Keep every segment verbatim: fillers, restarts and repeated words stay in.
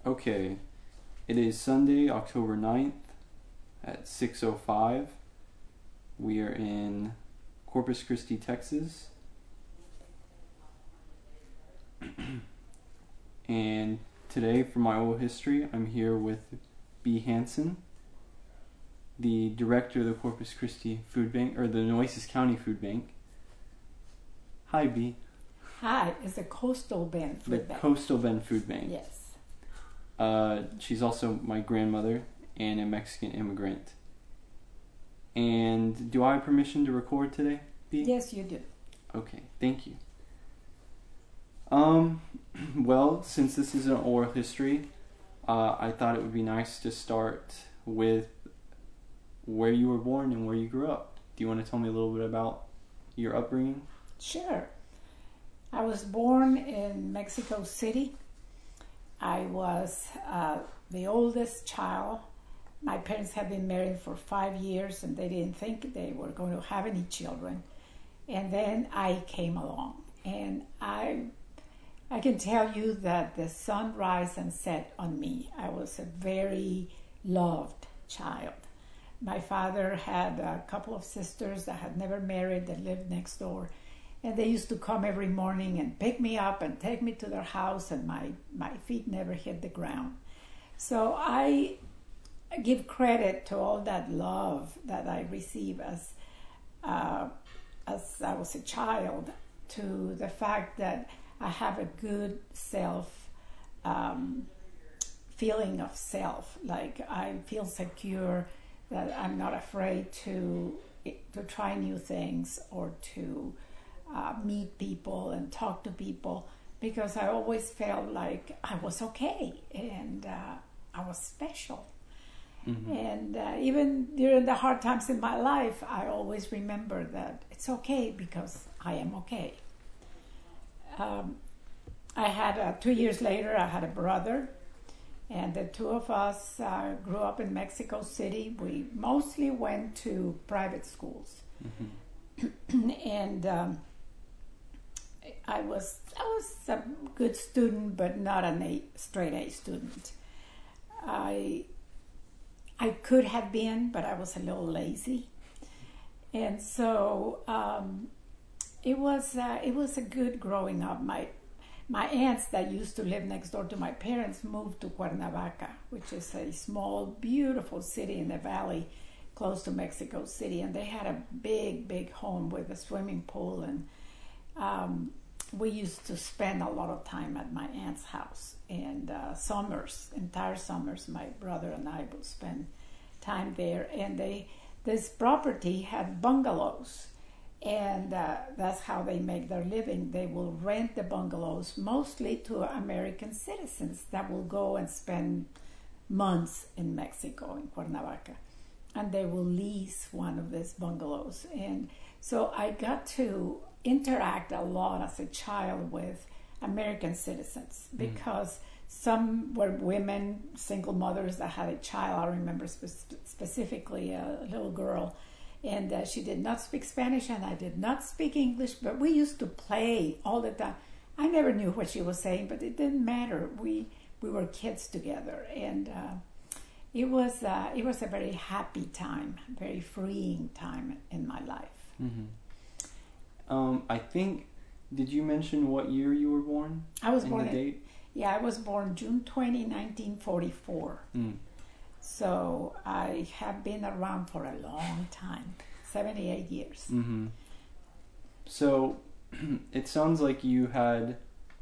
Okay, it is Sunday, October ninth at six oh five. We are in Corpus Christi, Texas. And today, for my oral history, I'm here with B. Hansen, the director of the Corpus Christi Food Bank, or the Nueces County Food Bank. Hi, B. Hi, it's the Coastal Bend Food The Bank. Coastal Bend Food Bank. Yes. Uh, she's also my grandmother and a Mexican immigrant. And do I have permission to record today, B? Yes, you do. Okay, thank you. Um, well, since this is an oral history, uh, I thought it would be nice to start with where you were born and where you grew up. Do you want to tell me a little bit about your upbringing? Sure. I was born in Mexico City. I was uh, the oldest child. My parents had been married for five years and they didn't think they were going to have any children. And then I came along. And I I can tell you that the sun rise and set on me. I was a very loved child. My father had a couple of sisters that had never married that lived next door. And they used to come every morning and pick me up and take me to their house, and my, my feet never hit the ground. So I give credit to all that love that I received as, uh, as I was a child, to the fact that I have a good self, um, feeling of self. Like I feel secure, that I'm not afraid to to try new things or to uh, meet people and talk to people, because I always felt like I was okay and uh, I was special. Mm-hmm. And uh, even during the hard times in my life, I always remember that it's okay because I am okay. Um, I had, uh, two years later, I had a brother, and the two of us uh, grew up in Mexico City. We mostly went to private schools. Mm-hmm. and um, I was I was a good student, but not an A, straight A student. I I could have been, but I was a little lazy. And so um, it was uh, it was a good growing up. My My aunts that used to live next door to my parents moved to Cuernavaca, which is a small, beautiful city in the valley close to Mexico City. And they had a big, big home with a swimming pool. And um, we used to spend a lot of time at my aunt's house. And uh, summers, entire summers, my brother and I would spend time there. And they, this property had bungalows. And uh, that's how they make their living. They will rent the bungalows mostly to American citizens that will go and spend months in Mexico, in Cuernavaca. And they will lease one of these bungalows. And so I got to interact a lot as a child with American citizens, because mm. some were women, single mothers that had a child. I remember spe- specifically a little girl. And uh, she did not speak Spanish, and I did not speak English, but we used to play all the time. I never knew what she was saying, but it didn't matter. We we were kids together, and uh, it was uh, it was a very happy time, very freeing time in my life. Mm-hmm. Um, I think, did you mention what year you were born? I was in born. The in, date? Yeah, I was born June twentieth, nineteen forty-four. Mm. So I have been around for a long time, seventy-eight years. Mm-hmm. So it sounds like you had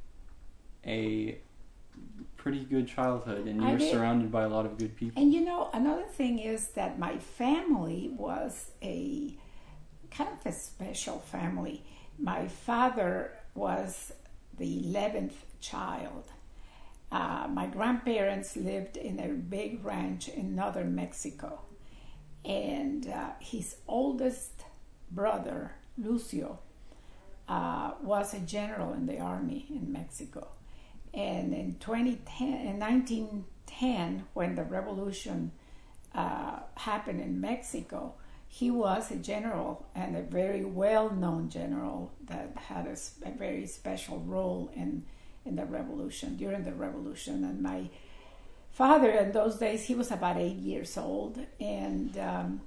a pretty good childhood, and you I were did. surrounded by a lot of good people. And you know, another thing is that my family was a kind of a special family. My father was the eleventh child. Uh, my grandparents lived in a big ranch in northern Mexico. And uh, his oldest brother, Lucio, uh, was a general in the army in Mexico. And in twenty ten, in nineteen ten, when the revolution uh, happened in Mexico, he was a general, and a very well-known general that had a, a very special role in in the revolution, during the revolution. And my father, in those days, he was about eight years old, and um,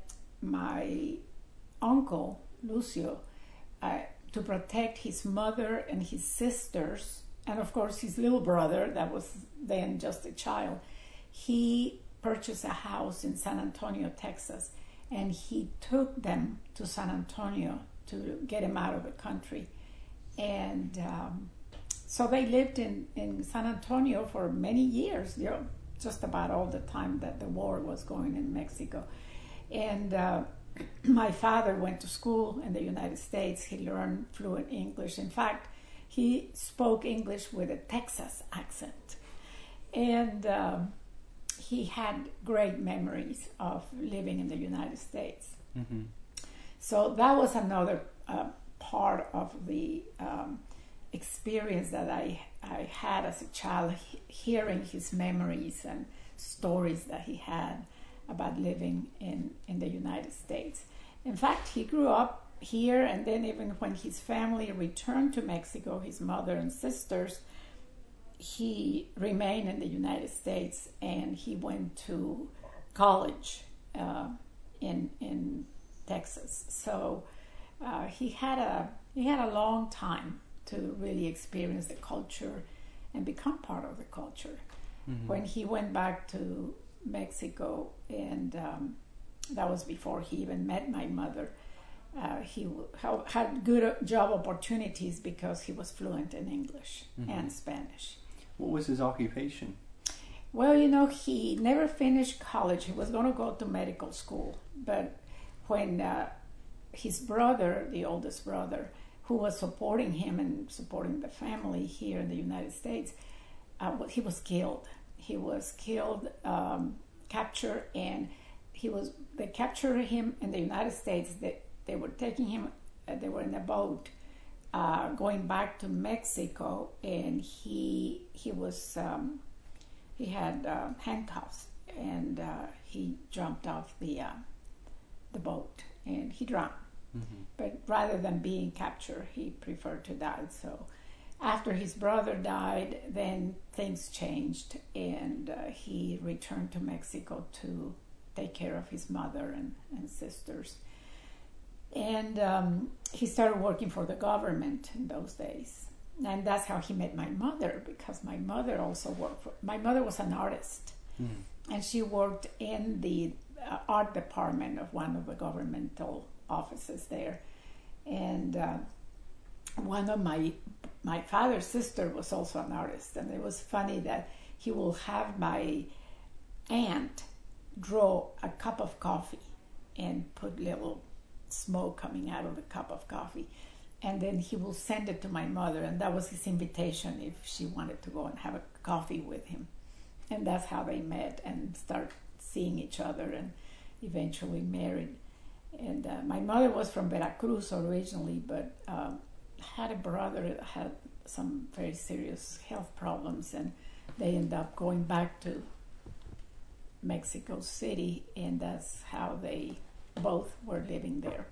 my uncle, Lucio, uh, to protect his mother and his sisters, and of course his little brother, that was then just a child, he purchased a house in San Antonio, Texas, and he took them to San Antonio to get them out of the country. And um, so they lived in, in San Antonio for many years, you know, just about all the time that the war was going in Mexico. And uh, my father went to school in the United States. He learned fluent English. In fact, he spoke English with a Texas accent. And um, he had great memories of living in the United States. Mm-hmm. So that was another uh, part of the um, experience that I, I had as a child, he- hearing his memories and stories that he had about living in, in the United States. In fact, he grew up here, and then even when his family returned to Mexico, his mother and sisters, he remained in the United States, and he went to college uh, in in Texas. So uh, he had a he had a long time to really experience the culture and become part of the culture. Mm-hmm. When he went back to Mexico, and um, that was before he even met my mother, uh, he w- had good job opportunities because he was fluent in English mm-hmm. and Spanish. What was his occupation? Well, you know, he never finished college. He was going to go to medical school, but when uh, his brother, the oldest brother, who was supporting him and supporting the family here in the United States, uh, he was killed. He was killed, um, captured, and he was. They captured him in the United States. They they were taking him. Uh, they were in a boat uh, going back to Mexico, and he he was um, he had uh, handcuffs, and uh, he jumped off the uh, the boat and he drowned. Mm-hmm. But rather than being captured, he preferred to die. So after his brother died, then things changed, and uh, he returned to Mexico to take care of his mother and, and sisters. And um, he started working for the government in those days. And that's how he met my mother, because my mother also worked for, my mother was an artist, mm. and she worked in the uh, art department of one of the governmental offices there. And uh, one of my my father's sister was also an artist, and it was funny that he will have my aunt draw a cup of coffee and put little smoke coming out of the cup of coffee, and then he will send it to my mother, and that was his invitation if she wanted to go and have a coffee with him. And that's how they met and start seeing each other and eventually married. And uh, my mother was from Veracruz originally, but um, had a brother that had some very serious health problems, and they ended up going back to Mexico City, and that's how they both were living there.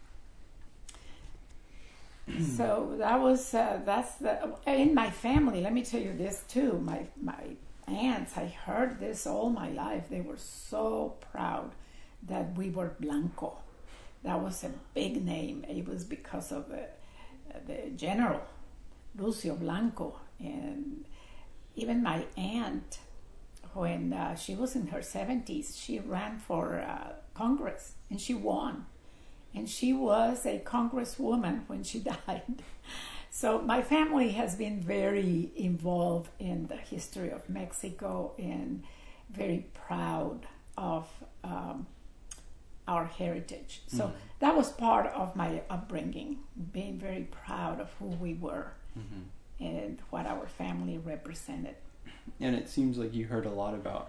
So that was uh, that's the in my family. Let me tell you this too. My my aunts, I heard this all my life. They were so proud that we were Blanco. That was a big name. It was because of the the general Lucio Blanco, and even my aunt, when uh, she was in her seventies, she ran for uh, Congress and she won. And she was a congresswoman when she died. So my family has been very involved in the history of Mexico and very proud of um, our heritage. So mm. that was part of my upbringing, being very proud of who we were mm-hmm. and what our family represented. And it seems like you heard a lot about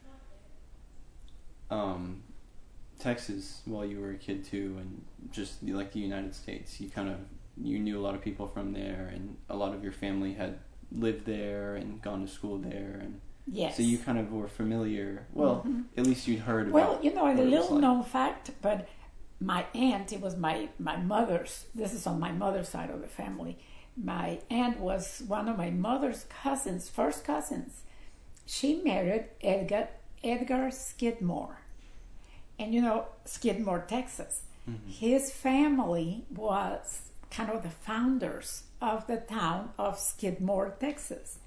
um, Texas while you were a kid too, and just like the United States. You kind of you knew a lot of people from there, and a lot of your family had lived there and gone to school there, and yes. So you kind of were familiar. Well, mm-hmm. at least you'd heard well, about. Well, you know, a little like. known fact, but my aunt, it was my my mother's. This is on my mother's side of the family. My aunt was one of my mother's cousins, first cousins, she married Edgar, Edgar Skidmore. And you know, Skidmore, Texas. Mm-hmm. His family was kind of the founders of the town of Skidmore, Texas.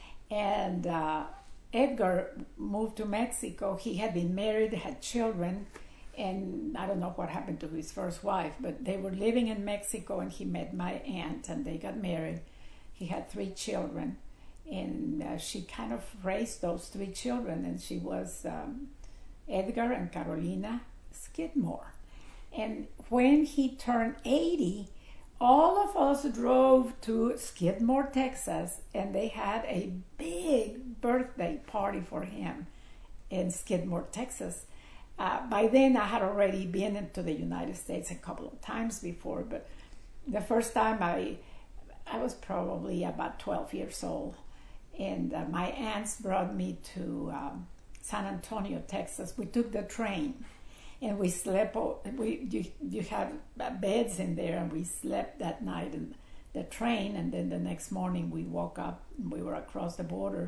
And uh, Edgar moved to Mexico. He had been married, had children, and I don't know what happened to his first wife, but they were living in Mexico, and he met my aunt, and they got married. He had three children, and uh, she kind of raised those three children, and she was um, Edgar and Carolina Skidmore. And when he turned eighty, all of us drove to Skidmore, Texas, and they had a big birthday party for him in Skidmore, Texas. Uh, by then, I had already been into the United States a couple of times before, but the first time I, I was probably about twelve years old, and uh, my aunts brought me to um, San Antonio, Texas. We took the train. And we slept. We you, you have beds in there, and we slept that night in the train. And then the next morning we woke up. And we were across the border,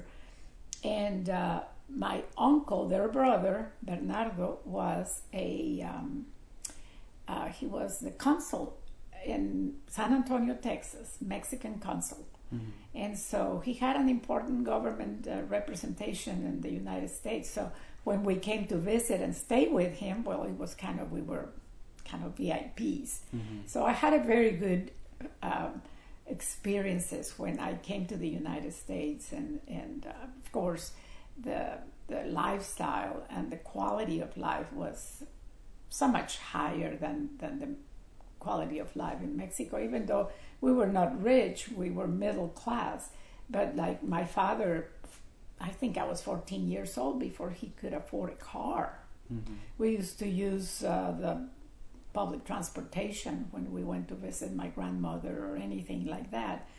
and uh, my uncle, their brother Bernardo, was a um, uh, he was the consul in San Antonio, Texas, Mexican consul. Mm-hmm. And so he had an important government uh, representation in the United States. So when we came to visit and stay with him, well, it was kind of, we were kind of V I Ps. Mm-hmm. So I had a very good um, experiences when I came to the United States. And, and uh, of course, the, the lifestyle and the quality of life was so much higher than, than the quality of life in Mexico. Even though we were not rich, we were middle class. But like my father, I think I was fourteen years old before he could afford a car. Mm-hmm. We used to use uh, the public transportation when we went to visit my grandmother or anything like that.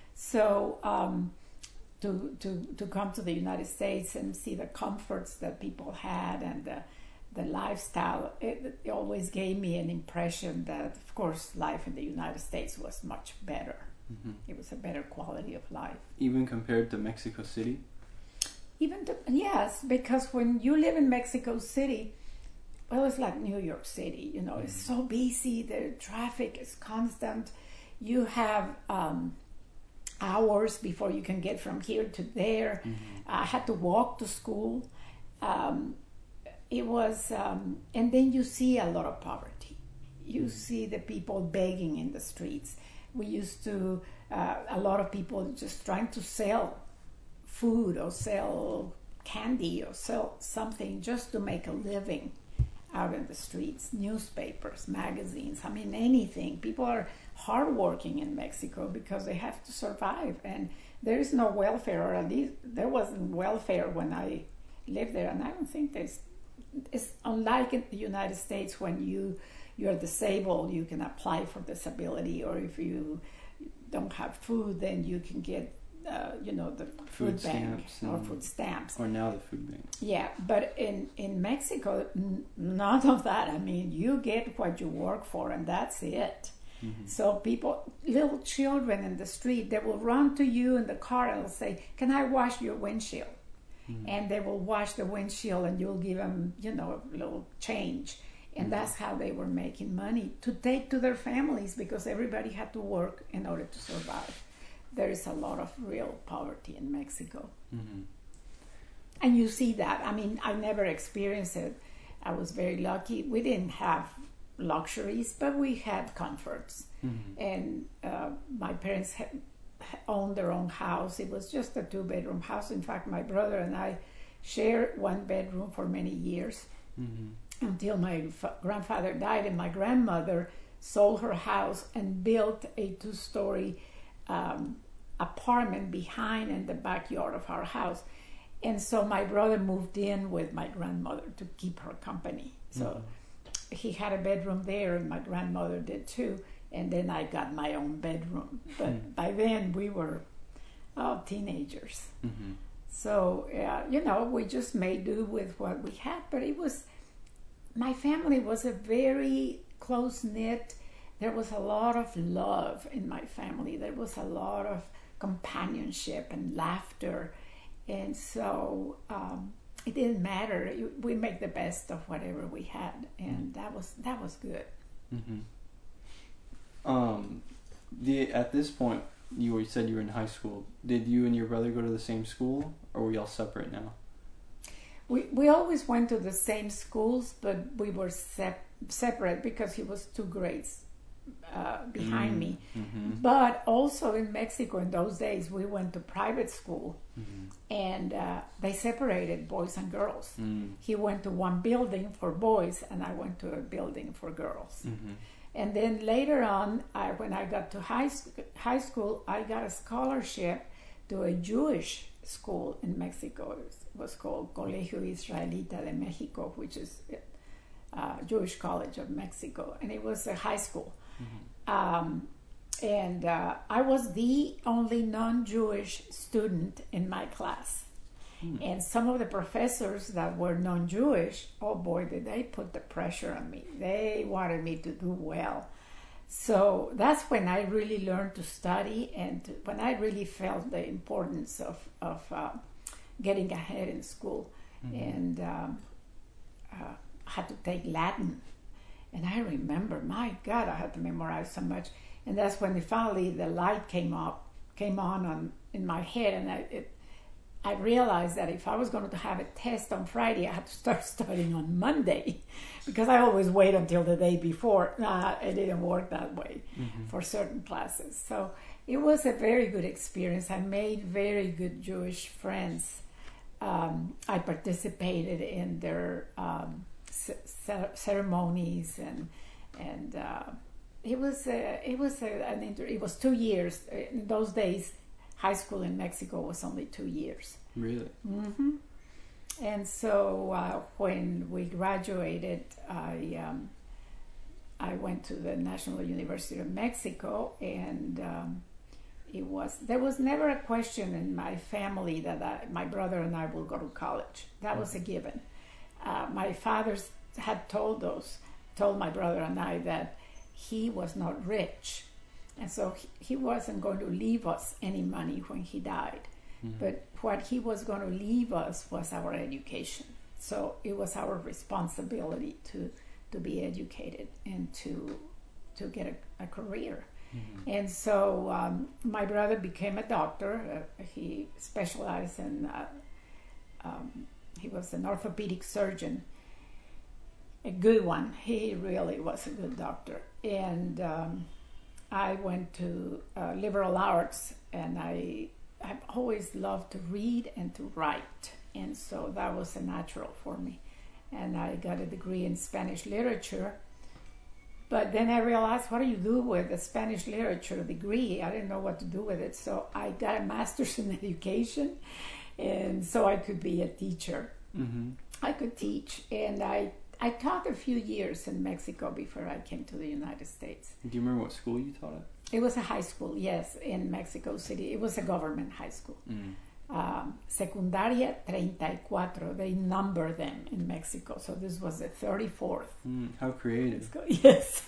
So um, to, to, to come to the United States and see the comforts that people had and the, the lifestyle, it, it always gave me an impression that, of course, life in the United States was much better. Mm-hmm. It was a better quality of life. Even compared to Mexico City? Even to, yes, because when you live in Mexico City, well, it's like New York City, you know, mm-hmm. It's so busy, the traffic is constant. You have um, hours before you can get from here to there. Mm-hmm. I had to walk to school. Um, it was, um, and then you see a lot of poverty. You mm-hmm. see the people begging in the streets. We used to, uh, a lot of people just trying to sell food or sell candy or sell something just to make a living out in the streets. Newspapers, magazines, I mean anything. People are hardworking in Mexico because they have to survive, and there is no welfare, or at least there wasn't welfare when I lived there, and I don't think there's, it's unlike in the United States when you you're disabled, you can apply for disability, or if you don't have food, then you can get Uh, you know, the food, food bank or food stamps. Or now the food bank. Yeah, but in, in Mexico, n- none of that. I mean, you get what you work for, and that's it. Mm-hmm. So people, little children in the street, they will run to you in the car and they'll say, can I wash your windshield? Mm-hmm. And they will wash the windshield, and you'll give them, you know, a little change. And mm-hmm. that's how they were making money to take to their families, because everybody had to work in order to survive. There is a lot of real poverty in Mexico. Mm-hmm. And you see that. I mean, I never experienced it. I was very lucky. We didn't have luxuries, but we had comforts. Mm-hmm. And uh, my parents had owned their own house. It was just a two-bedroom house. In fact, my brother and I shared one bedroom for many years mm-hmm. until my fa- grandfather died, and my grandmother sold her house and built a two-story um, apartment behind in the backyard of our house. And so my brother moved in with my grandmother to keep her company. So mm-hmm. he had a bedroom there, and my grandmother did too. And then I got my own bedroom. But mm-hmm. by then we were oh, teenagers. Mm-hmm. So, uh, you know, we just made do with what we had. But it was, my family was a very close-knit. There was a lot of love in my family. There was a lot of companionship and laughter. And so um, it didn't matter. We make the best of whatever we had, and that was that was good. Mm-hmm. Um, the at this point, you were- you said you were in high school. Did you and your brother go to the same school, or were y'all separate now? We we always went to the same schools, but we were sep- separate because he was two grades uh, behind Mm, me. Mm-hmm. But also in Mexico in those days, we went to private school, Mm-hmm. and uh, they separated boys and girls. Mm, He went to one building for boys, and I went to a building for girls. mm-hmm. And then later on, I, when I got to high, sc- high school, I got a scholarship to a Jewish school in Mexico. It was, it was called Colegio Israelita de Mexico, which is uh, Jewish College of Mexico. And it was a high school. Mm-hmm. Um, and uh, I was the only non-Jewish student in my class. Mm. And some of the professors that were non-Jewish, oh boy, did they put the pressure on me. They wanted me to do well. So that's when I really learned to study, and to, when I really felt the importance of, of uh, getting ahead in school. Mm-hmm. And um, uh, I had to take Latin. And I remember, my God, I had to memorize so much. And that's when finally the light came up, came on, on in my head, and I, it, I realized that if I was going to have a test on Friday, I had to start studying on Monday, because I always wait until the day before. Nah, it didn't work that way Mm-hmm. for certain classes. So it was a very good experience. I made very good Jewish friends. Um, I participated in their um, c- ceremonies, and and uh, it was a, it was a, an inter- it was two years in those days. High school in Mexico was only two years. Really? Mm-hmm. And so uh, when we graduated, I um, I went to the National University of Mexico, and um, it was there was never a question in my family that I, my brother and I will go to college. That was a given. Uh, my father had told us, told my brother and I that he was not rich. And so he, he wasn't going to leave us any money when he died. Mm-hmm. But what he was going to leave us was our education. So it was our responsibility to to be educated and to to get a, a career. Mm-hmm. And so um, my brother became a doctor. Uh, he specialized in, uh, um, he was an orthopedic surgeon, a good one. He really was a good doctor. And um, I went to uh, liberal arts, and I I've always loved to read and to write, and so that was a natural for me. And I got a degree in Spanish literature, but then I realized, what do you do with a Spanish literature degree? I didn't know what to do with it, so I got a master's in education, and so I could be a teacher. Mm-hmm. I could teach, and I I taught a few years in Mexico before I came to the United States. Do you remember what school you taught at? It was a high school, yes, in Mexico City. It was a government high school. Mm. Um, Secundaria thirty-cuatro, they number them in Mexico. So this was the thirty-fourth. Mm, how creative. Yes.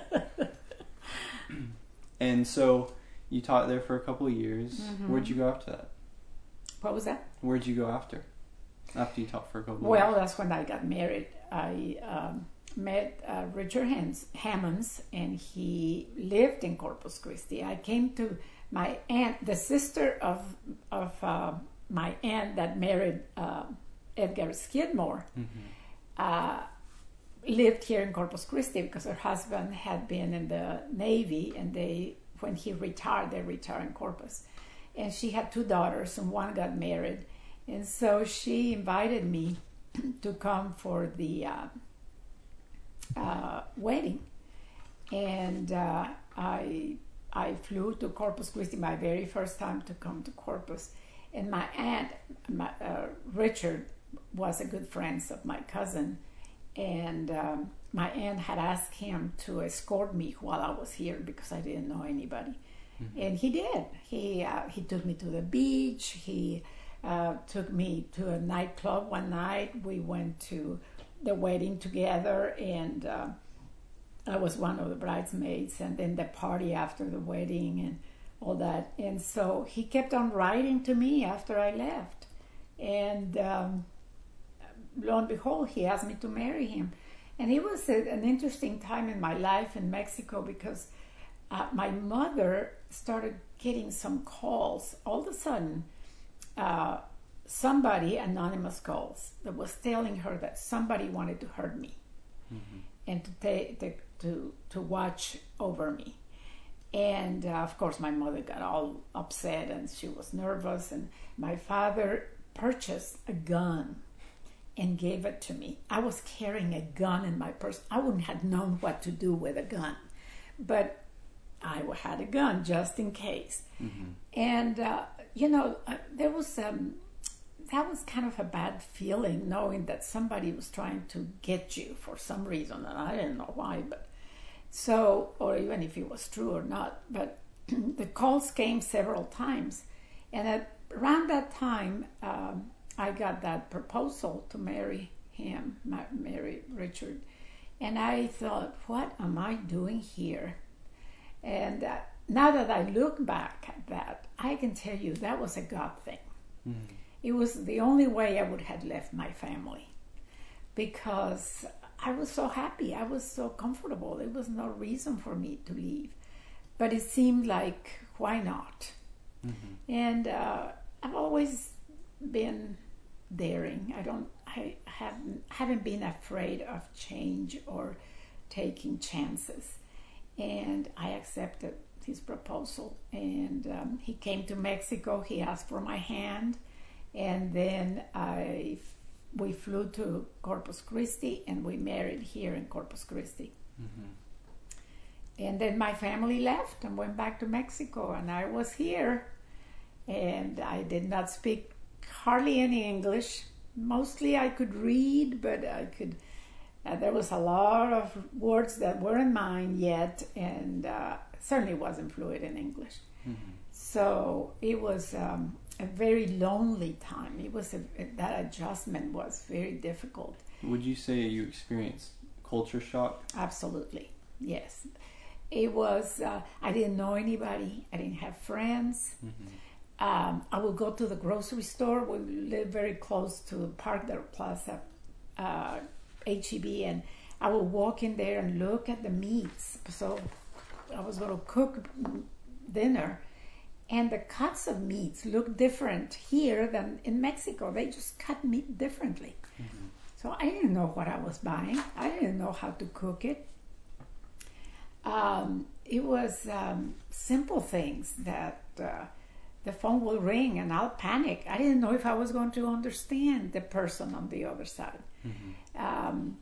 And so you taught there for a couple of years. Mm-hmm. Where'd you go after that? What was that? Where'd you go after? After you taught for a couple of Well, years? that's when I got married. I um, met uh, Richard Hans- Hammonds, and he lived in Corpus Christi. I came to my aunt, the sister of of uh, my aunt that married uh, Edgar Skidmore, Mm-hmm. uh, lived here in Corpus Christi because her husband had been in the Navy, and they, when he retired, they retired in Corpus. And she had two daughters, and one got married. And so she invited me to come for the uh, uh, wedding. And uh, I I flew to Corpus Christi, my very first time to come to Corpus. And my aunt, my, uh, Richard, was a good friend of my cousin. And um, my aunt had asked him to escort me while I was here because I didn't know anybody. Mm-hmm. And he did. He, uh, he took me to the beach. He uh, took me to a nightclub one night. We went to the wedding together, and uh, I was one of the bridesmaids, and then the party after the wedding and all that. And so he kept on writing to me after I left. And um, lo and behold, he asked me to marry him. And it was a, an interesting time in my life in Mexico because uh, my mother started getting some calls. All of a sudden, uh, somebody, anonymous calls, that was telling her that somebody wanted to hurt me mm-hmm. and to, ta- to, to, to watch over me. And uh, of course, my mother got all upset and she was nervous. And my father purchased a gun and gave it to me. I was carrying a gun in my purse. I wouldn't have known what to do with a gun, but I had a gun just in case. Mm-hmm. And uh, you know, uh, there was um, that was kind of a bad feeling, knowing that somebody was trying to get you for some reason, and I didn't know why, but so, or even if it was true or not. But the calls came several times, and at around that time. Um, I got that proposal to marry him, marry Richard. And I thought, what am I doing here? And uh, now that I look back at that, I can tell you that was a God thing. Mm-hmm. It was the only way I would have left my family because I was so happy. I was so comfortable. There was no reason for me to leave. But it seemed like, why not? Mm-hmm. And uh, I've always been daring. I don't. I haven't haven't been afraid of change or taking chances. And I accepted his proposal. And um, he came to Mexico. He asked for my hand, and then I we flew to Corpus Christi, and we married here in Corpus Christi. Mm-hmm. And then my family left and went back to Mexico, and I was here, and I did not speak hardly any English. Mostly I could read, but I could. Uh, there was a lot of words that weren't mine yet, and uh, certainly wasn't fluent in English. Mm-hmm. So it was um, a very lonely time. It was a, that adjustment was very difficult. Would you say you experienced culture shock? Absolutely, yes. It was. Uh, I didn't know anybody. I didn't have friends. Mm-hmm. Um, I would go to the grocery store. We live very close to Park del Plaza, uh, H E B, and I would walk in there and look at the meats. So I was going to cook dinner, and the cuts of meats look different here than in Mexico. They just cut meat differently. Mm-hmm. So I didn't know what I was buying. I didn't know how to cook it. Um, it was um, simple things that... Uh, The phone will ring and I'll panic. I didn't know if I was going to understand the person on the other side. Mm-hmm. Um,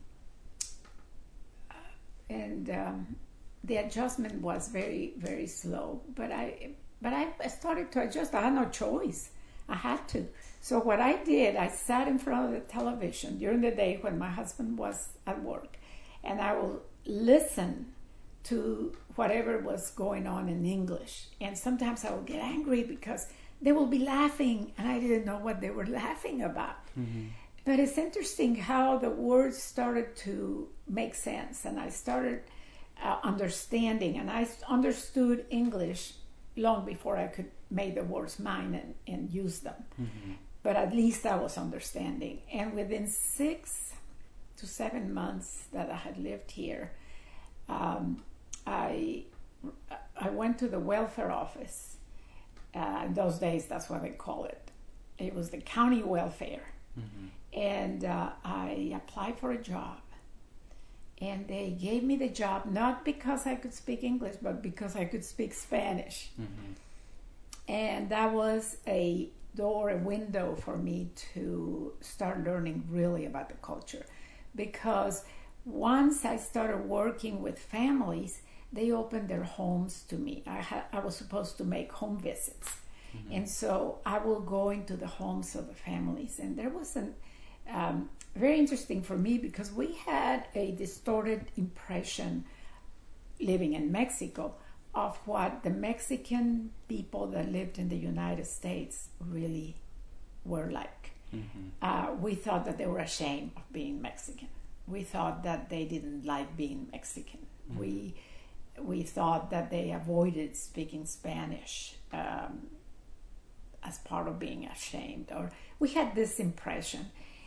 and um, the adjustment was very, very slow. But I, but I started to adjust. I had no choice. I had to. So what I did, I sat in front of the television during the day when my husband was at work, and I will listen to whatever was going on in English. And sometimes I would get angry because they will be laughing and I didn't know what they were laughing about. Mm-hmm. But it's interesting how the words started to make sense, and I started uh, understanding, and I understood English long before I could make the words mine and, and use them. Mm-hmm. But at least I was understanding. And within six to seven months that I had lived here, um, I I went to the welfare office. Uh, in those days, that's what they call it. It was the county welfare. Mm-hmm. And uh, I applied for a job. And they gave me the job not because I could speak English, but because I could speak Spanish. Mm-hmm. And that was a door, a window for me to start learning really about the culture. Because once I started working with families, they opened their homes to me. I, ha- I was supposed to make home visits. Mm-hmm. And so I will go into the homes of the families. And there was an um, very interesting for me because we had a distorted impression living in Mexico of what the Mexican people that lived in the United States really were like. Mm-hmm. Uh, we thought that they were ashamed of being Mexican. We thought that they didn't like being Mexican. Mm-hmm. We we thought that they avoided speaking Spanish. Um, as part of being ashamed, or we had this impression.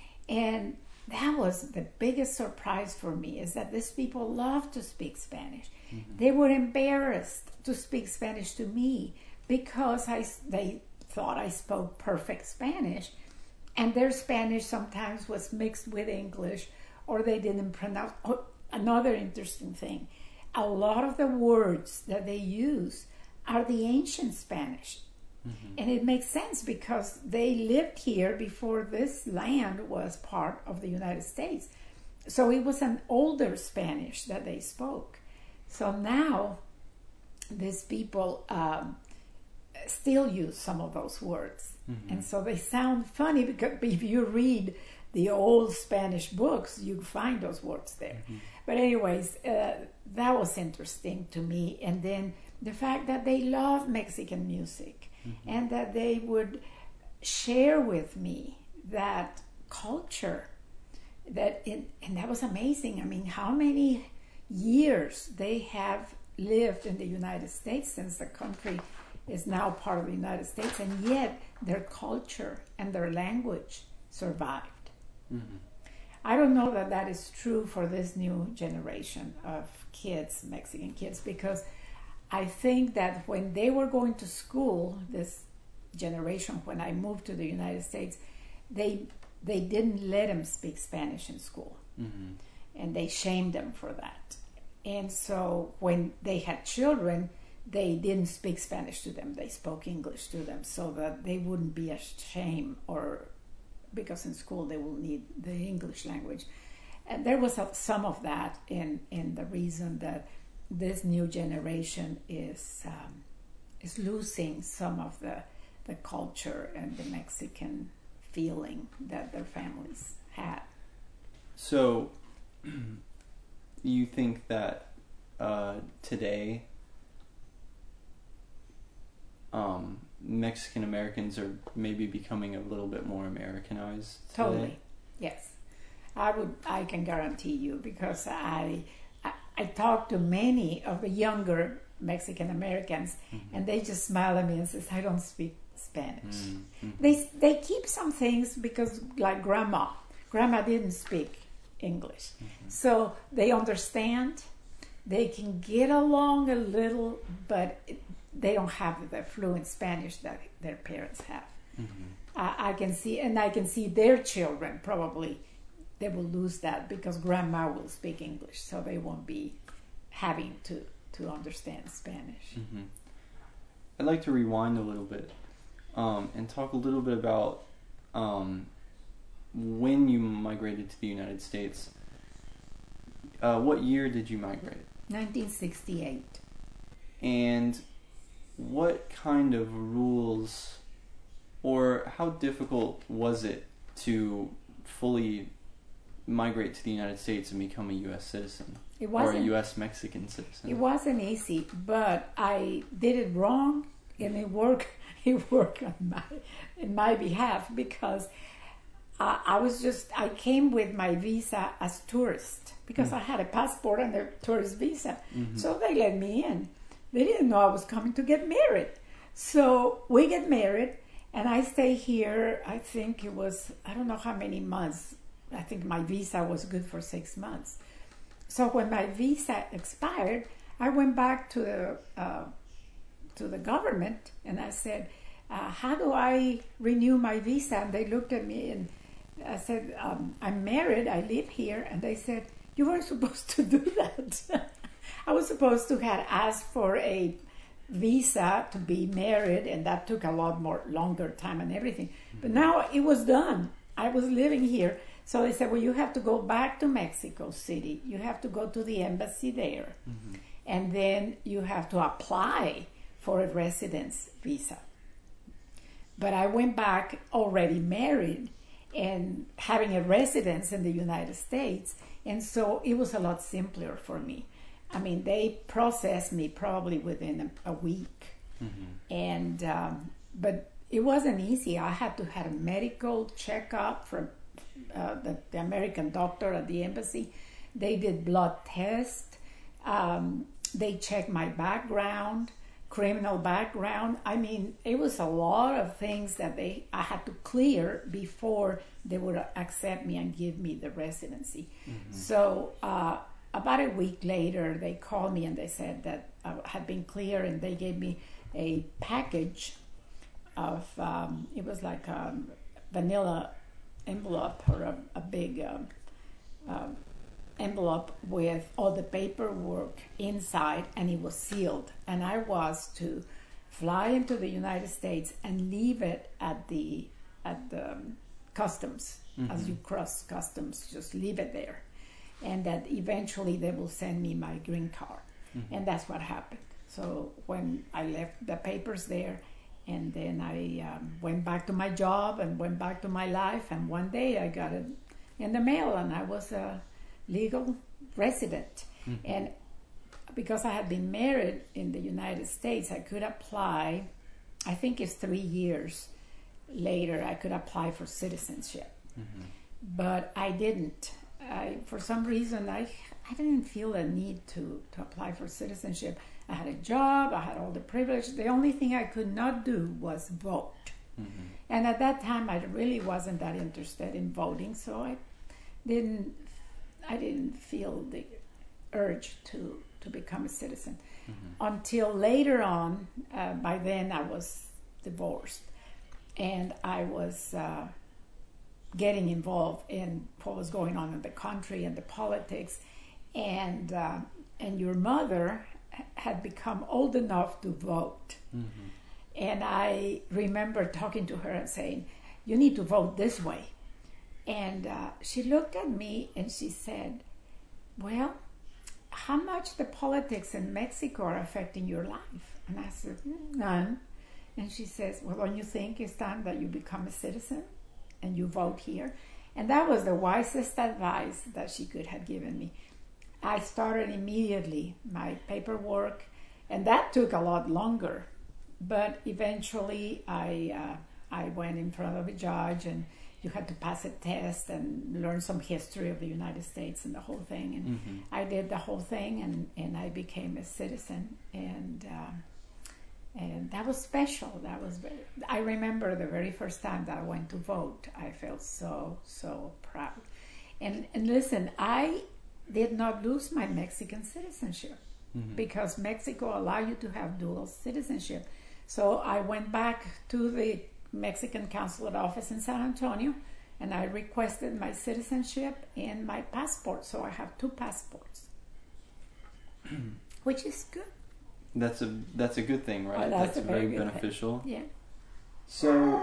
And that was the biggest surprise for me, is that these people love to speak Spanish. Mm-hmm. They were embarrassed to speak Spanish to me because I, they thought I spoke perfect Spanish, and their Spanish sometimes was mixed with English, or they didn't pronounce. Oh, another interesting thing, a lot of the words that they use are the ancient Spanish. Mm-hmm. And it makes sense because they lived here before this land was part of the United States. So it was an older Spanish that they spoke. So now these people um, still use some of those words. Mm-hmm. And so they sound funny because if you read the old Spanish books, you find those words there. Mm-hmm. But anyways, uh, that was interesting to me. And then the fact that they love Mexican music. Mm-hmm. And that they would share with me that culture, that it, and that was amazing. I mean, how many years they have lived in the United States, since the country is now part of the United States, and yet their culture and their language survived. Mm-hmm. I don't know that that is true for this new generation of kids, Mexican kids, because I think that when they were going to school, this generation, when I moved to the United States, they they didn't let them speak Spanish in school. Mm-hmm. And they shamed them for that. And so when they had children, they didn't speak Spanish to them. They spoke English to them so that they wouldn't be ashamed, or because in school they will need the English language. And there was a, some of that in, in the reason that this new generation is um, is losing some of the the culture and the Mexican feeling that their families had. So, you think that uh, today um, Mexican Americans are maybe becoming a little bit more Americanized today? Totally, yes. I would. I can guarantee you, because I. I talked to many of the younger Mexican Americans, mm-hmm. and they just smile at me and says, "I don't speak Spanish." Mm-hmm. They they keep some things because, like grandma, grandma didn't speak English, mm-hmm. so they understand. They can get along a little, but it, they don't have the fluent Spanish that their parents have. Mm-hmm. I, I can see, and I can see their children probably. They will lose that because grandma will speak English, so they won't be having to, to understand Spanish. Mm-hmm. I'd like to rewind a little bit um, and talk a little bit about um, when you migrated to the United States. Uh, what year did you migrate? nineteen sixty-eight. And what kind of rules, or how difficult was it to fully migrate to the United States and become a U S citizen, it wasn't, or a U S Mexican citizen? It wasn't easy, but I did it wrong, and it worked. It worked on my in my behalf, because uh, I was just I came with my visa as tourist, because mm-hmm. I had a passport and a tourist visa, mm-hmm. so they let me in. They didn't know I was coming to get married, so we get married, and I stay here. I think it was I don't know how many months. I think my visa was good for six months. So when my visa expired, I went back to the uh, to the government and I said, uh, "How do I renew my visa?" And they looked at me and I said, um, "I'm married. I live here." And they said, "You weren't supposed to do that." I was supposed to have asked for a visa to be married, and that took a lot more longer time and everything. Mm-hmm. But now it was done. I was living here. So they said, well, you have to go back to Mexico City. You have to go to the embassy there. Mm-hmm. And then you have to apply for a residence visa. But I went back already married and having a residence in the United States. And so it was a lot simpler for me. I mean, they processed me probably within a, a week. Mm-hmm. And, um, but it wasn't easy. I had to have a medical checkup from Uh, the, the American doctor at the embassy. They did blood tests. Um, they checked my background, criminal background. I mean, it was a lot of things that they I had to clear before they would accept me and give me the residency. Mm-hmm. So uh, about a week later, they called me and they said that I had been clear, and they gave me a package of, um, it was like a vanilla envelope or a, a big um, um, envelope with all the paperwork inside, and it was sealed. And I was to fly into the United States and leave it at the at the um, customs. Mm-hmm. As you cross customs, just leave it there, and that eventually they will send me my green card. Mm-hmm. And that's what happened. So when I left the papers there, and then I um, went back to my job and went back to my life, and one day I got it in the mail, and I was a legal resident. Mm-hmm. And because I had been married in the United States, I could apply, I think it's three years later, I could apply for citizenship. Mm-hmm. But I didn't. I, for some reason, I I didn't feel a need to, to apply for citizenship. I had a job, I had all the privilege. The only thing I could not do was vote. Mm-hmm. And at that time, I really wasn't that interested in voting, so I didn't I didn't feel the urge to, to become a citizen. Mm-hmm. Until later on, uh, by then I was divorced, and I was uh, getting involved in what was going on in the country and the politics, and uh, and your mother had become old enough to vote. Mm-hmm. And I remember talking to her and saying, "You need to vote this way." And uh, she looked at me and she said, "Well, how much the politics in Mexico are affecting your life?" And I said, "None." And she says, "Well, don't you think it's time that you become a citizen and you vote here?" And that was the wisest advice that she could have given me. I started immediately my paperwork, and that took a lot longer. But eventually I uh, I went in front of a judge, and you had to pass a test and learn some history of the United States and the whole thing. And mm-hmm. I did the whole thing, and, and I became a citizen. And uh, and that was special. That was very, I remember the very first time that I went to vote. I felt so, so proud. And, and listen, I did not lose my Mexican citizenship mm-hmm. because Mexico allows you to have dual citizenship. So I went back to the Mexican consulate office in San Antonio, and I requested my citizenship and my passport. So I have two passports, which is good. That's a that's a good thing, right? Oh, that's that's a very, very beneficial. Thing. Yeah. So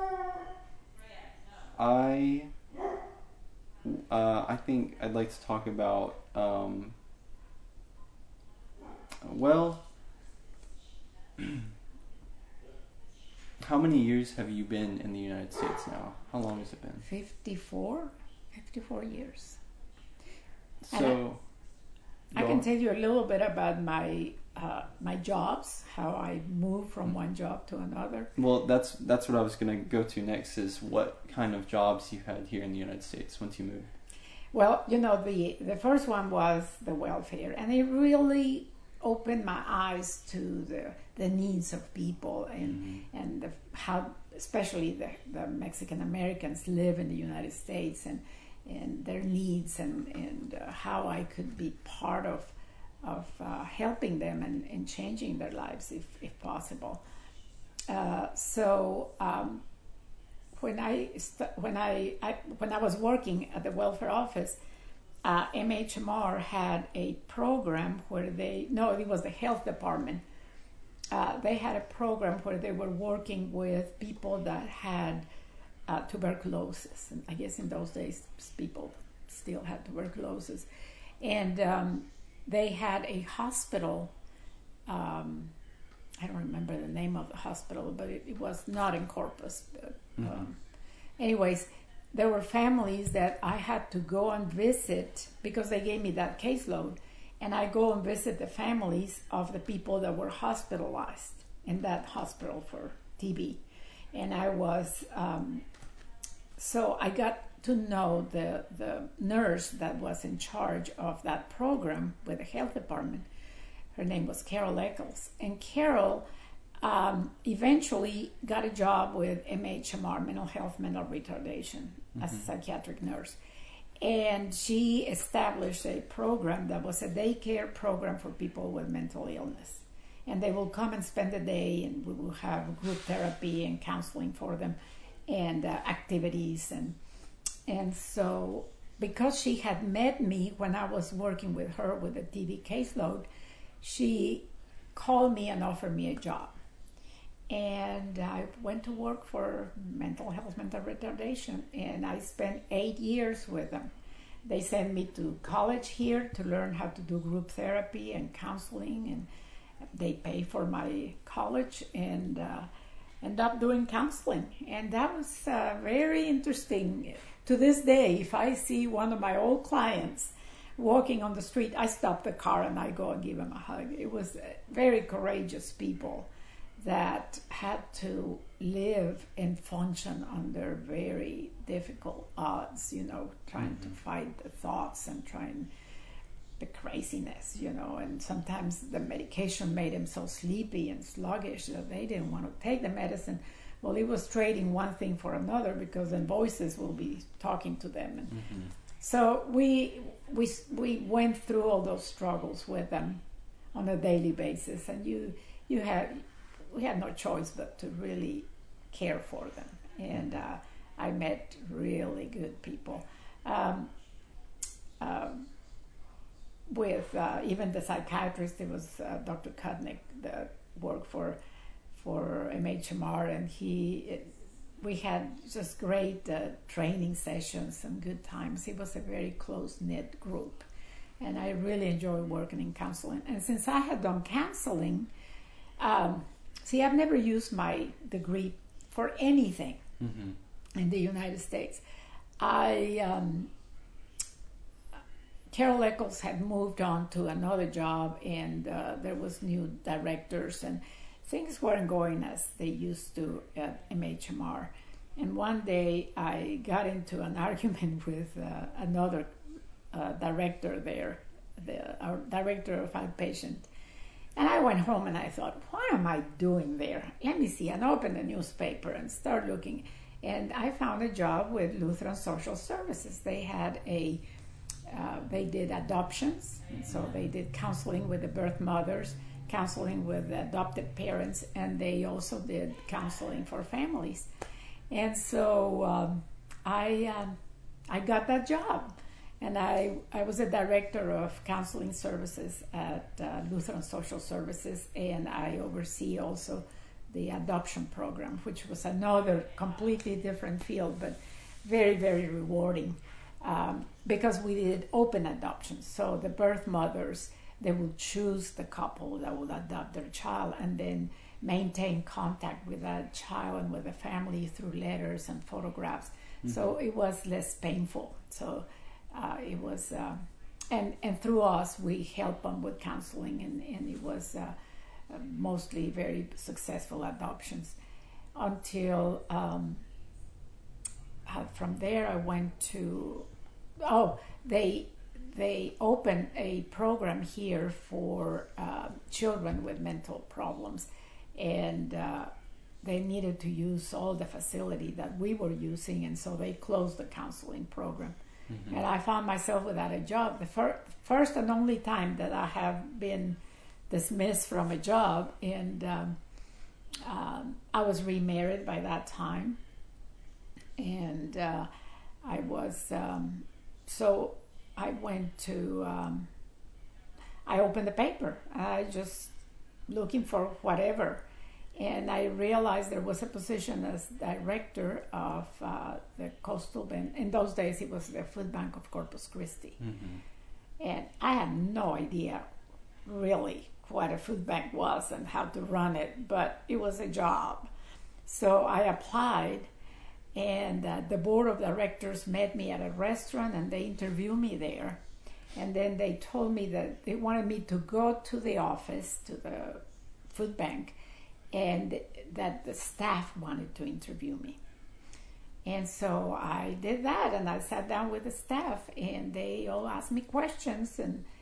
I uh, I think I'd like to talk about um, well. How many years have you been in the United States now? How long has it been? fifty-four, fifty-four years. So, I, I can tell you a little bit about my uh, my jobs, how I moved from one job to another. Well, that's that's what I was going to go to next, is what kind of jobs you had here in the United States once you moved. Well, you know, the, the first one was the welfare, and it really opened my eyes to the the needs of people, and mm-hmm. and the, how especially the, the Mexican Americans live in the United States, and and their needs, and and uh, how I could be part of of uh, helping them and, and changing their lives if if possible. Uh, so um, when I st- when I, I when I was working at the welfare office, Uh, M H M R had a program where they, no, it was the health department. Uh, they had a program where they were working with people that had uh, tuberculosis. And I guess in those days, people still had tuberculosis. And um, they had a hospital, um, I don't remember the name of the hospital, but it, it was not in Corpus. But, mm-hmm. um, anyways, there were families that I had to go and visit because they gave me that caseload, and I go and visit the families of the people that were hospitalized in that hospital for T B. And I was, um, so I got to know the, the nurse that was in charge of that program with the health department. Her name was Carol Eccles. And Carol um, eventually got a job with M H M R, mental health, mental retardation, mm-hmm. as a psychiatric nurse. And she established a program that was a daycare program for people with mental illness. And they will come and spend the day, and we will have group therapy and counseling for them, and uh, activities. And and so because she had met me when I was working with her with a T V caseload, she called me and offered me a job. And I went to work for mental health, mental retardation, and I spent eight years with them. They sent me to college here to learn how to do group therapy and counseling, and they pay for my college, and uh, end up doing counseling. And that was uh, very interesting. To this day, if I see one of my old clients walking on the street, I stop the car and I go and give them a hug. It was uh, very courageous people that had to live and function under very difficult odds, you know, trying mm-hmm. to fight the thoughts and trying the craziness, you know, and sometimes the medication made them so sleepy and sluggish that they didn't want to take the medicine. Well, it was trading one thing for another, because then voices will be talking to them. And mm-hmm. so we, we, we went through all those struggles with them on a daily basis, and you, you had, we had no choice but to really care for them. And uh, I met really good people. Um, um, with uh, even the psychiatrist, it was uh, Doctor Kudnick that worked for for M H M R, and he, it, we had just great uh, training sessions and good times. It was a very close-knit group, and I really enjoyed working in counseling. And since I had done counseling, um, see, I've never used my degree for anything mm-hmm. in the United States. I um, Carol Eccles had moved on to another job, and uh, there was new directors, and things weren't going as they used to at M H M R. And one day I got into an argument with uh, another uh, director there, the our director of outpatient. And I went home and I thought, what am I doing there? Let me see. And I opened the newspaper and started looking. And I found a job with Lutheran Social Services. They had a, uh, they did adoptions. So they did counseling with the birth mothers, counseling with the adopted parents, and they also did counseling for families. And so um, I, um, I got that job. And I, I was a director of counseling services at uh, Lutheran Social Services, and I oversee also the adoption program, which was another completely different field, but very, very rewarding um, because we did open adoptions. So the birth mothers, they will choose the couple that will adopt their child and then maintain contact with that child and with the family through letters and photographs. Mm-hmm. So it was less painful. So Uh, it was, uh, and and through us, we helped them with counseling, and, and it was uh, uh, mostly very successful adoptions. Until um, uh, from there, I went to, oh, they they opened a program here for uh, children with mental problems, and uh, they needed to use all the facility that we were using, and so they closed the counseling program. Mm-hmm. And I found myself without a job. The fir- first and only time that I have been dismissed from a job. And um, um, I was remarried by that time. And uh, I was, um, so I went to, um, I opened the paper. I just looking for whatever. And I realized there was a position as director of uh, the Coastal Bend. In those days, it was the Food Bank of Corpus Christi. Mm-hmm. And I had no idea, really, what a food bank was and how to run it, but it was a job. So I applied, and uh, the board of directors met me at a restaurant, and they interviewed me there. And then they told me that they wanted me to go to the office, to the food bank, and that the staff wanted to interview me. And so I did that, and I sat down with the staff, and they all asked me questions, and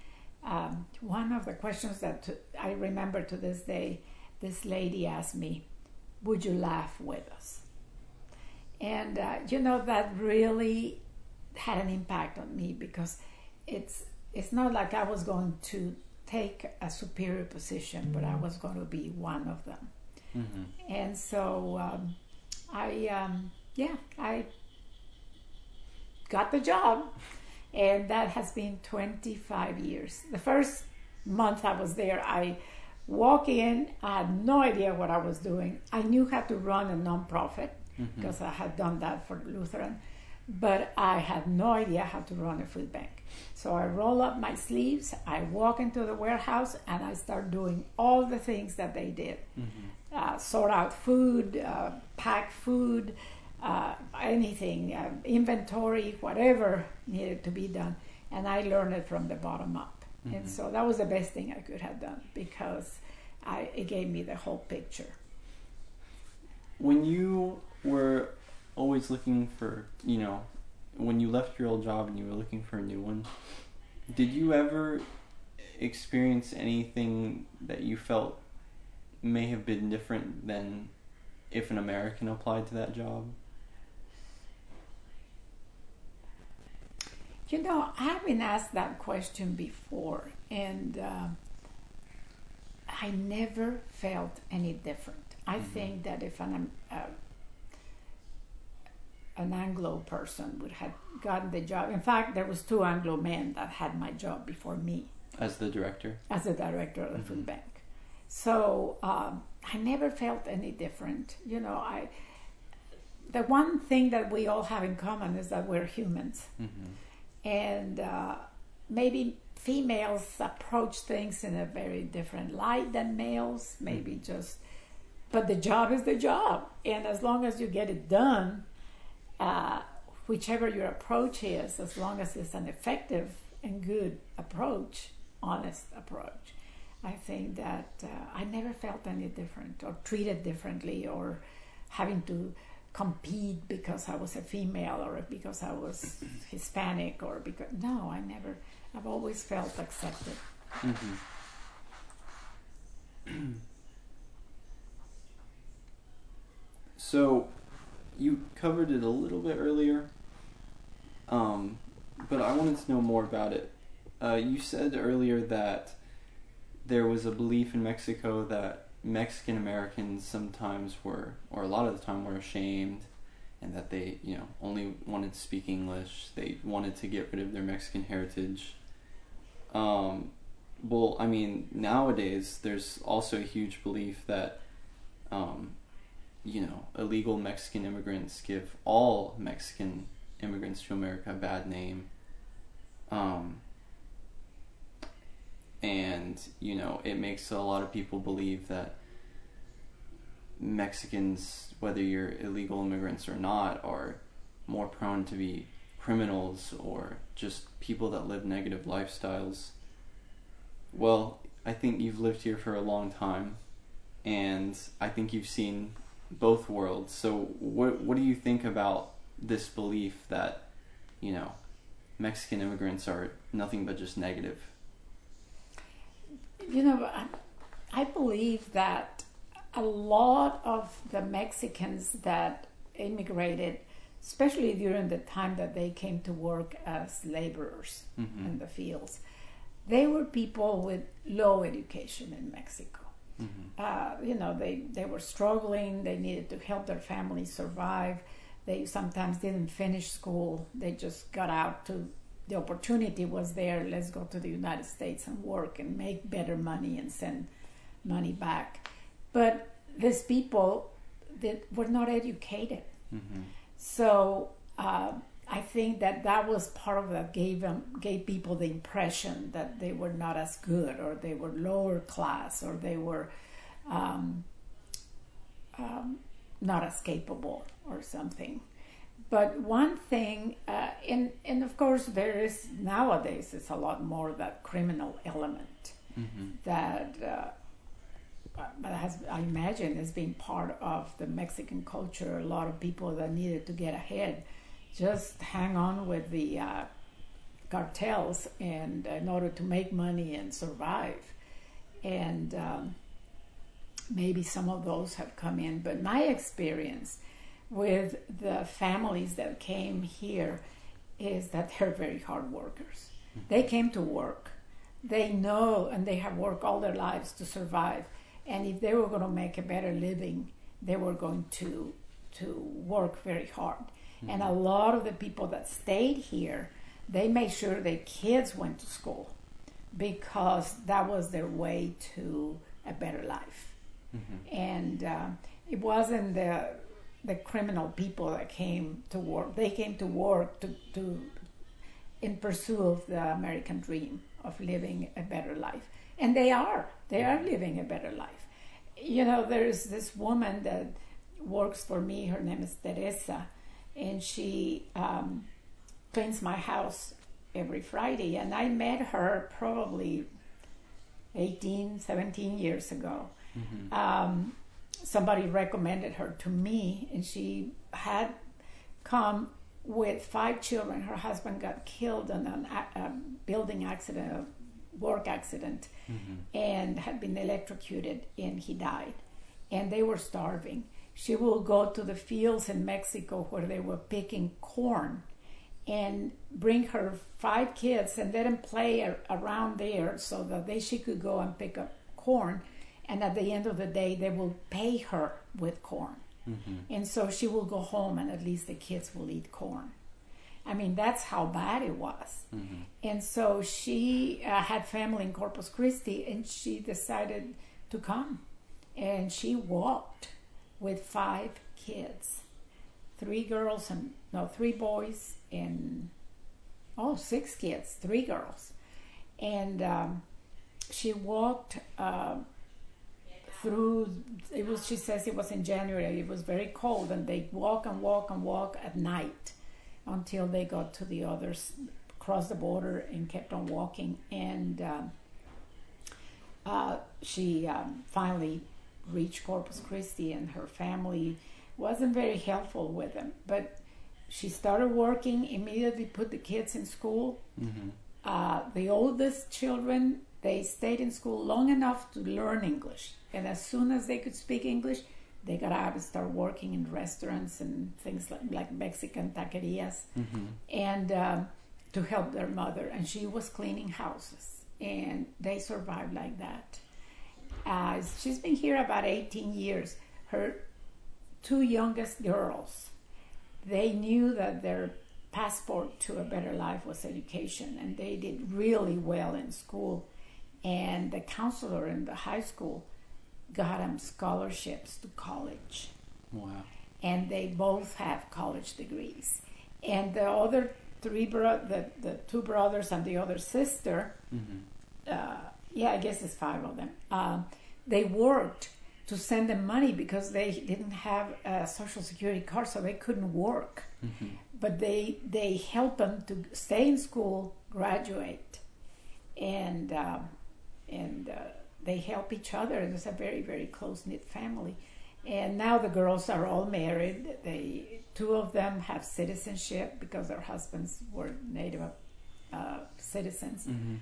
um, one of the questions that t- I remember to this day, this lady asked me, "Would you laugh with us?" And uh, you know, that really had an impact on me, because it's it's not like I was going to take a superior position, but I was going to be one of them. Mm-hmm. And so um, I, um, yeah, I got the job, and that has been twenty-five years. The first month I was there, I walk in, I had no idea what I was doing. I knew how to run a nonprofit, because mm-hmm. I had done that for Lutheran, but I had no idea how to run a food bank. So I roll up my sleeves, I walk into the warehouse, and I start doing all the things that they did. Mm-hmm. Uh, sort out food, uh, pack food, uh, anything, uh, inventory, whatever needed to be done. And I learned it from the bottom up. Mm-hmm. And so that was the best thing I could have done, because I, it gave me the whole picture. When you were always looking for, you know, when you left your old job and you were looking for a new one, did you ever experience anything that you felt may have been different than if an American applied to that job? You know, I've been asked that question before, and uh, I never felt any different. I mm-hmm. think that if an uh, an Anglo person would have gotten the job. In fact, there was two Anglo men that had my job before me. As the director? As the director of the mm-hmm. food bank. So um, I never felt any different. You know, I the one thing that we all have in common is that we're humans. Mm-hmm. And uh, maybe females approach things in a very different light than males. Maybe mm-hmm. just, but the job is the job. And as long as you get it done, Uh, whichever your approach is, as long as it's an effective and good approach, honest approach, I think that uh, I never felt any different or treated differently or having to compete because I was a female or because I was Hispanic or because, no, I never, I've always felt accepted. Mm-hmm. So, you covered it a little bit earlier, um, but I wanted to know more about it. Uh, you said earlier that there was a belief in Mexico that Mexican Americans sometimes were, or a lot of the time were ashamed, and that they, you know, only wanted to speak English. They wanted to get rid of their Mexican heritage. Um, well, I mean, nowadays there's also a huge belief that um, you know, illegal Mexican immigrants give all Mexican immigrants to America a bad name. Um, and, you know, it makes a lot of people believe that Mexicans, whether you're illegal immigrants or not, are more prone to be criminals or just people that live negative lifestyles. Well, I think you've lived here for a long time, and I think you've seen both worlds. So what what do you think about this belief that, you know, Mexican immigrants are nothing but just negative? You know, I, I believe that a lot of the Mexicans that immigrated, especially during the time that they came to work as laborers mm-hmm. in the fields, they were people with low education in Mexico. Mm-hmm. Uh, you know, they, they were struggling. They needed to help their families survive. They sometimes didn't finish school. They just got out to, the opportunity was there. Let's go to the United States and work and make better money and send money back. But these people that were not educated. Mm-hmm. So uh, I think that that was part of that gave them, gave people the impression that they were not as good, or they were lower class, or they were um, um, not as capable or something. But one thing, uh, and and of course there is nowadays it's a lot more that criminal element mm-hmm. that uh, has, I imagine, has been part of the Mexican culture. A lot of people that needed to get ahead just hang on with the uh, cartels, and in order to make money and survive. And um, maybe some of those have come in, but my experience with the families that came here is that they're very hard workers. Mm-hmm. They came to work. They know, and they have worked all their lives to survive. And if they were going to make a better living, they were going to to work very hard. Mm-hmm. And a lot of the people that stayed here, they made sure their kids went to school because that was their way to a better life. Mm-hmm. And uh, it wasn't the the criminal people that came to work. They came to work to, to in pursuit of the American dream of living a better life. And they are. They are living a better life. You know, there's this woman that works for me. Her name is Teresa. And she um, cleans my house every Friday. And I met her probably eighteen, seventeen years ago. Mm-hmm. Um, somebody recommended her to me, and she had come with five children. Her husband got killed in a, a building accident, a work accident, mm-hmm. and had been electrocuted, and he died. And they were starving. She will go to the fields in Mexico where they were picking corn and bring her five kids and let them play a, around there so that they, she could go and pick up corn. And at the end of the day, they will pay her with corn. Mm-hmm. And so she will go home and at least the kids will eat corn. I mean, that's how bad it was. Mm-hmm. And so she uh, had family in Corpus Christi, and she decided to come. And she walked with five kids, three girls and, no, three boys and, oh, six kids, three girls. And um, she walked... Uh, Through it was, she says it was in January. It was very cold, and they walk and walk and walk at night until they got to the others, crossed the border, and kept on walking. And um, uh, she um, finally reached Corpus Christi, and her family wasn't very helpful with them. But she started working, immediately put the kids in school. Mm-hmm. Uh, the oldest children, they stayed in school long enough to learn English. And as soon as they could speak English, they got out and started working in restaurants and things like, like Mexican taquerias, mm-hmm. and um, to help their mother. And she was cleaning houses, and they survived like that. Uh, she's been here about eighteen years. Her two youngest girls, they knew that their passport to a better life was education, and they did really well in school. And the counselor in the high school got them scholarships to college. Wow. And they both have college degrees. And the other three, bro- the, the two brothers and the other sister, mm-hmm. uh, yeah, I guess it's five of them, uh, they worked to send them money because they didn't have a Social Security card, so they couldn't work. Mm-hmm. But they, they helped them to stay in school, graduate, and... Um, and uh, they help each other. It's a very, very close-knit family. And now the girls are all married. They, two of them have citizenship because their husbands were native uh, citizens. Mm-hmm.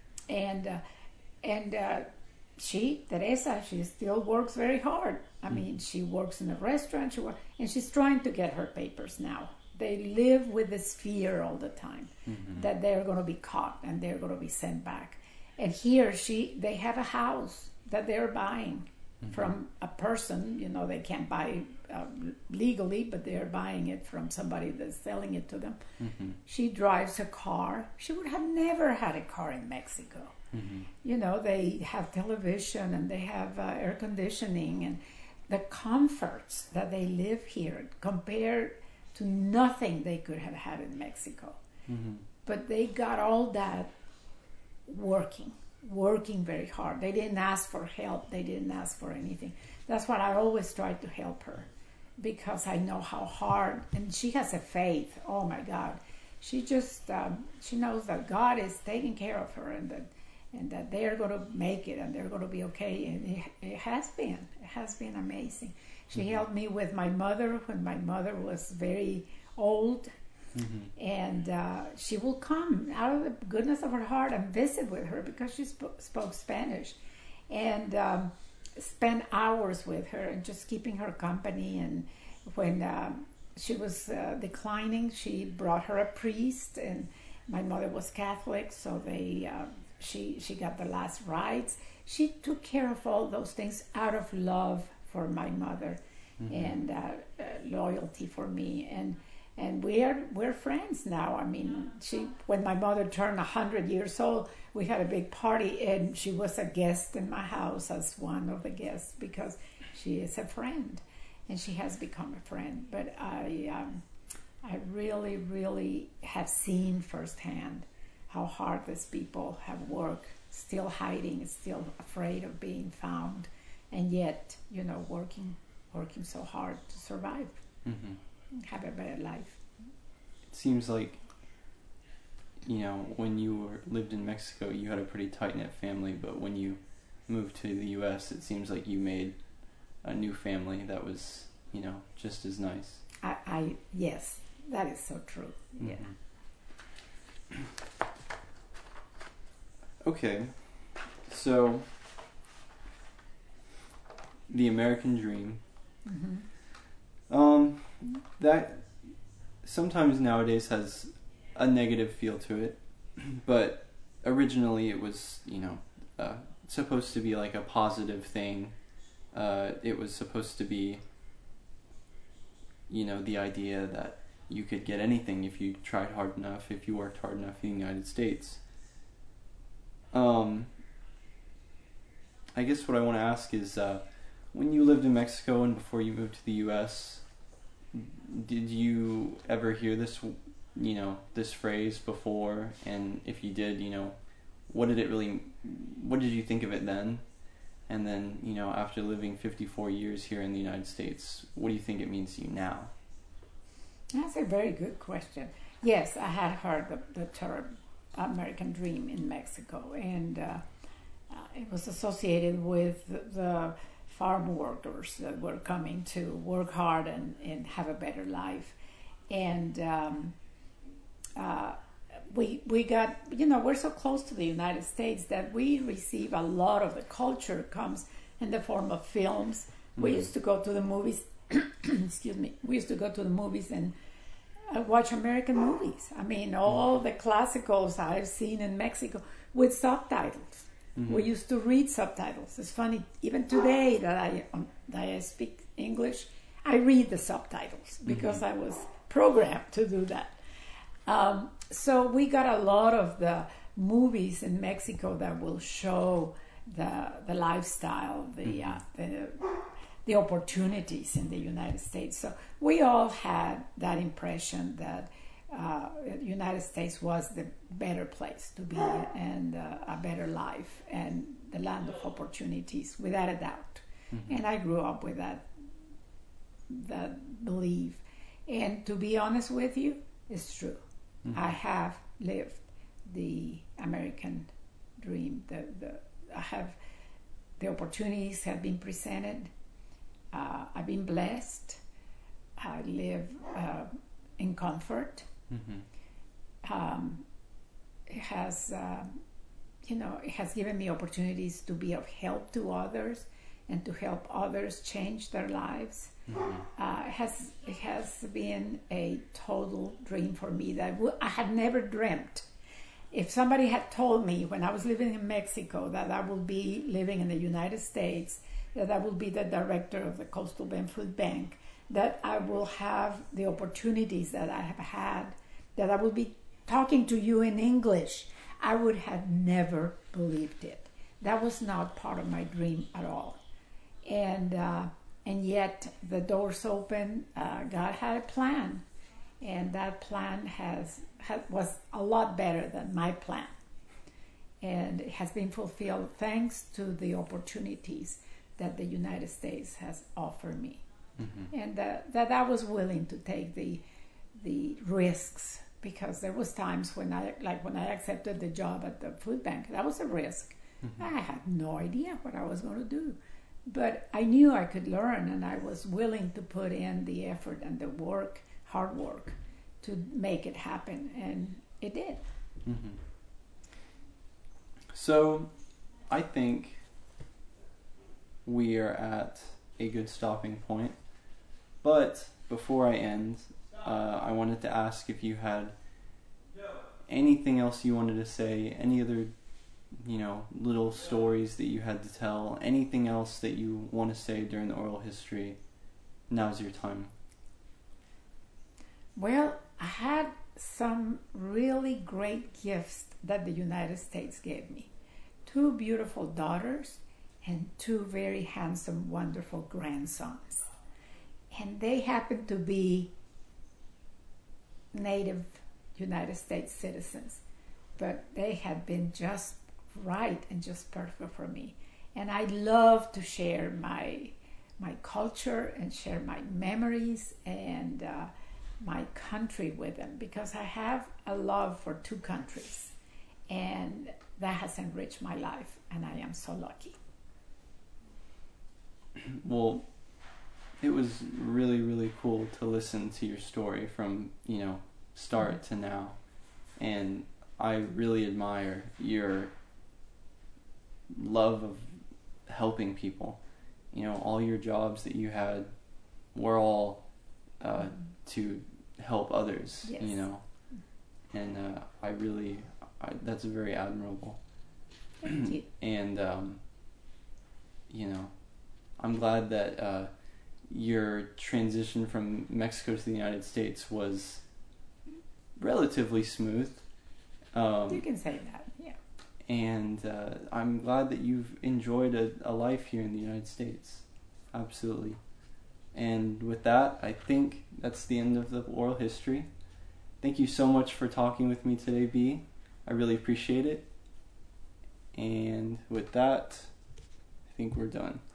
And uh, and uh, she, Teresa, she still works very hard. I mm-hmm. mean, she works in a restaurant, she work, and she's trying to get her papers now. They live with this fear all the time mm-hmm. that they're going to be caught and they're going to be sent back. And here, she, they have a house that they're buying mm-hmm. from a person. You know, they can't buy uh, legally, but they're buying it from somebody that's selling it to them. Mm-hmm. She drives a car. She would have never had a car in Mexico. Mm-hmm. You know, they have television and they have uh, air conditioning and the comforts that they live here compared to nothing they could have had in Mexico. Mm-hmm. But they got all that working, working very hard. They didn't ask for help. They didn't ask for anything. That's what I always try to help her because I know how hard, and she has a faith. Oh my God. She just, um, she knows that God is taking care of her and that, and that they're going to make it and they're going to be okay. And it, it has been, it has been amazing. She mm-hmm. helped me with my mother when my mother was very old Mm-hmm. And uh, she will come out of the goodness of her heart and visit with her because she sp- spoke Spanish, and um, spend hours with her and just keeping her company. And when uh, she was uh, declining, she brought her a priest, and my mother was Catholic, so they uh, she she got the last rites. She took care of all those things out of love for my mother, mm-hmm. and uh, uh, loyalty for me, and and we are we're friends now. I mean, she when my mother turned a hundred years old, we had a big party, and she was a guest in my house as one of the guests because she is a friend, and she has become a friend. But I um, I really really have seen firsthand how hard these people have worked, still hiding, still afraid of being found, and yet, you know, working working so hard to survive, mm-hmm. have a better life. It seems like, you know, when you were, lived in Mexico, you had a pretty tight-knit family, but when you moved to the U S, it seems like you made a new family that was, you know, just as nice. I, I yes, that is so true. Mm-hmm. Yeah. Okay, so the American dream. Mm-hmm. Um, that sometimes nowadays has a negative feel to it, but originally it was, you know, uh, supposed to be like a positive thing. Uh, it was supposed to be, you know, the idea that you could get anything if you tried hard enough, if you worked hard enough in the United States. Um, I guess what I want to ask is, uh, when you lived in Mexico and before you moved to the U S, did you ever hear this, you know, this phrase before? And if you did, you know, what did it really, what did you think of it then? And then, you know, after living fifty-four years here in the United States, what do you think it means to you now? That's a very good question. Yes, I had heard the, the term American Dream in Mexico, and uh, uh, it was associated with the farm workers that were coming to work hard and, and have a better life. And um, uh, we we got, you know, we're so close to the United States that we receive a lot of the culture comes in the form of films. Mm-hmm. We used to go to the movies, excuse me, we used to go to the movies and I watch American movies. I mean, all the classicals I've seen in Mexico with subtitles. Mm-hmm. We used to read subtitles. It's funny, even today that I um, that I speak English, I read the subtitles because mm-hmm. I was programmed to do that. Um, so we got a lot of the movies in Mexico that will show the the lifestyle, the mm-hmm. uh, the the opportunities in the United States. So we all had that impression that uh, the United States was the better place to be and uh, a better life and the land of opportunities, without a doubt. Mm-hmm. And I grew up with that that belief. And to be honest with you, it's true. Mm-hmm. I have lived the American dream. The, the I have the opportunities have been presented. Uh, I've been blessed. I live uh, in comfort. Mm-hmm. Um, it has, uh, you know, it has given me opportunities to be of help to others and to help others change their lives. Mm-hmm. Uh, it has it has been a total dream for me that w- I had never dreamt. If somebody had told me when I was living in Mexico that I would be living in the United States, that I will be the director of the Coastal Bend Food Bank, that I will have the opportunities that I have had, that I will be talking to you in English, I would have never believed it. That was not part of my dream at all. And uh, and yet the doors open. Uh, God had a plan, and that plan has, has was a lot better than my plan, and it has been fulfilled thanks to the opportunities that the United States has offered me, mm-hmm. and uh, that I was willing to take the the risks, because there was times when I like when I accepted the job at the food bank, that was a risk. Mm-hmm. I had no idea what I was going to do, but I knew I could learn, and I was willing to put in the effort and the work, hard work, to make it happen, and it did. Mm-hmm. So, I think we are at a good stopping point. But before I end, uh, I wanted to ask if you had anything else you wanted to say, any other, you know, little stories that you had to tell, anything else that you want to say during the oral history. Now's your time. Well, I had some really great gifts that the United States gave me. Two beautiful daughters and two very handsome, wonderful grandsons. And they happened to be native United States citizens. But they had been just right and just perfect for me. And I love to share my my culture and share my memories and uh, my country with them, because I have a love for two countries, and that has enriched my life, and I am so lucky. Well, it was really, really cool to listen to your story from, you know, start to now. And I really admire your love of helping people. You know, all your jobs that you had were all uh, to help others, Yes. you know. And uh, I really, I, that's very admirable. Thank you. And, um, you know, I'm glad that uh, your transition from Mexico to the United States was relatively smooth. Um, You can say that, yeah. and uh, I'm glad that you've enjoyed a, a life here in the United States. Absolutely. And with that, I think that's the end of the oral history. Thank you so much for talking with me today, B. I really appreciate it. And with that, I think we're done.